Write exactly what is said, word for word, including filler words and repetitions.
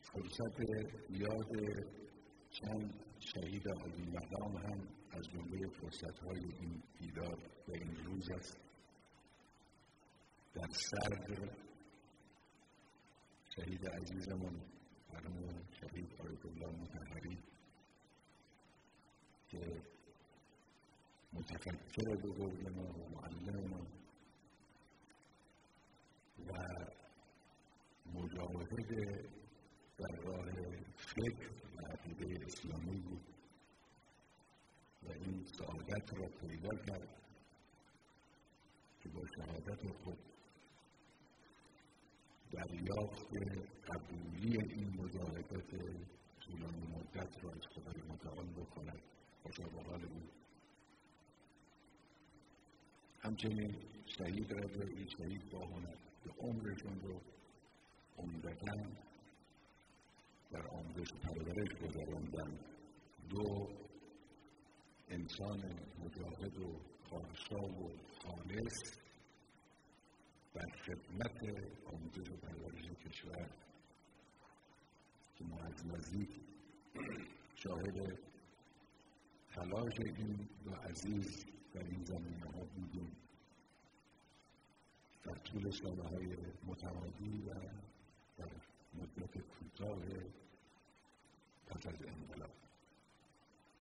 فرصت یاد چند شهید عالی مقام هم از جمله فرصت‌های این دیدار و این روز است. در صدر شهید عزیزمون مرحوم شهید آیت الله مطهری که متفکر بزرگ ما و معلم ما و مجاهد در راه فکر و عقیده اسلامی بود و این سعادت را پیدا کرد که با شهادت خود دریافت قبولی این مجاهدات طولانی مدت را از خدای متعال بکند. خوشا به حال بود. همچنین شهید رضایی، شهید باهنر که عمرشون رو عمدتاً در آموزش و پرورش گذراندن، دو انسان مجاهد و خواهشا و خالص در خدمت آموزش و پرورش کشور که ما از نزدیک شاهد تلاش این دو عزیز در این زمینه‌ها بودیم در طول سالهای متمادی و در مدت کوتاه پس از انقلاب.